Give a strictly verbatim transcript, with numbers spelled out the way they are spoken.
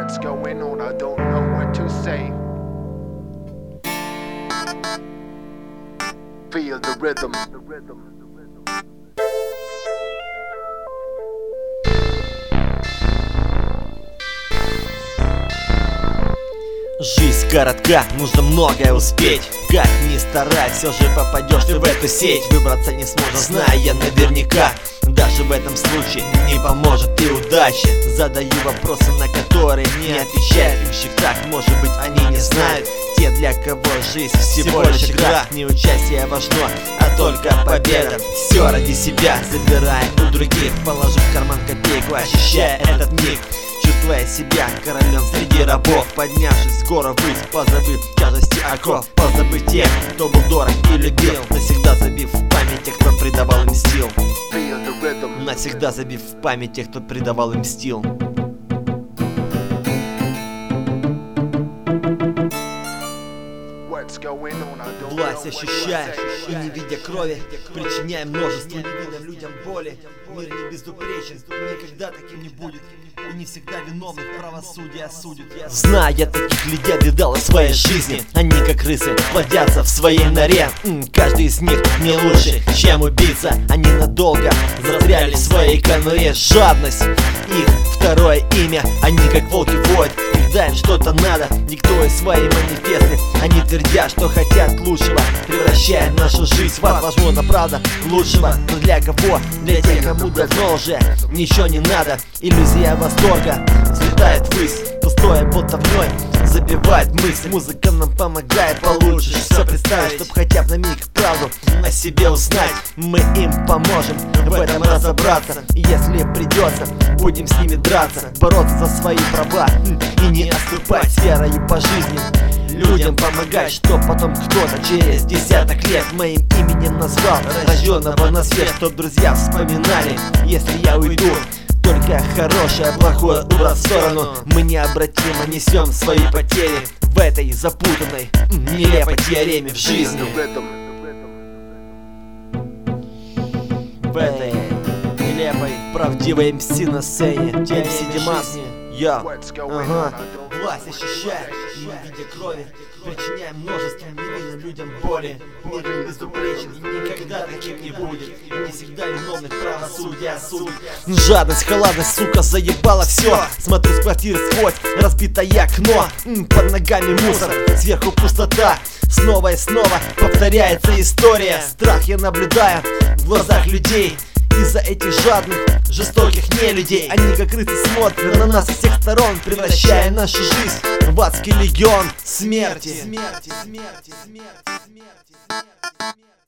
What's going on? I don't know what to say. Feel the rhythm. Жизнь коротка, нужно многое успеть. Как ни старай, все же попадешь ты в эту сеть. Выбраться не сможешь, зная наверняка. Даже в этом случае не поможет и удача. Задаю вопросы, на которые не отвечает ямщик. Так, может быть, они не знают. Те, для кого жизнь всего лишь игра. Не участие важно, а только победа. Все ради себя, забирая у других. Положу в карман копейку, ощущая этот миг. Чувствуя себя королем среди рабов, поднявшись в гору ввысь, позабыв тяжести оков, позабыв тех, кто был дорог и любил, навсегда забив в память тех, кто придавал им сил. Навсегда забив в память тех, кто придавал им сил. Власть ощущая и не видя крови, причиняя множество невинным людям боли. Мир не безупречен, никогда таким не будет. И не всегда виновных правосудие осудит. Зная таких людей, видал в своей жизни. Они как крысы плодятся в своей норе. М, Каждый из них не лучше, чем убийца. Они надолго застряли в своей конуре. Жадность их второе имя. Они как волки воют, когда им что-то надо, диктуя свои манифесты. Они твердят, что хотят лучшего, превращая нашу жизнь в ад. Возможно, правда лучшего, но для кого? Для тех, кому давно уже ничего не надо. Иллюзия восторга взлетает ввысь, пустое болтовней забивает мысль. Музыка нам помогает получше все представить, чтоб хотя бы на миг правду о себе узнать. Мы им поможем в этом разобраться. И если придется, будем с ними драться, бороться за свои права и не отступать с верой по жизни. Людям помогать, чтоб потом кто-то через десяток лет моим именем назвал рожденного на свет, чтоб друзья вспоминали, если я уйду. Только хорошее, плохое убрать в сторону. Мы необратимо несем свои потери в этой запутанной, нелепой теореме в жизни. В этой нелепой, правдивой эм си на сцене. ти эм си Димас. Я, ага. Власть ощущая, не видя крови, причиняя множество невинным людям боли. Мир не безупречен, никогда таким не будет. И не всегда виновных правосудие осудит. Жадность, халатность, сука, заебала все. Смотрю с квартиры сквозь разбитое окно. М, Под ногами мусор, сверху пустота. Снова и снова повторяется история. Страх я наблюдаю в глазах людей. Из-за этих жадных, жестоких нелюдей. Они как крысы смотрят на нас со всех сторон, превращая нашу жизнь в адский легион смерти. Смерти, смерти, смерти, смерти, смерти.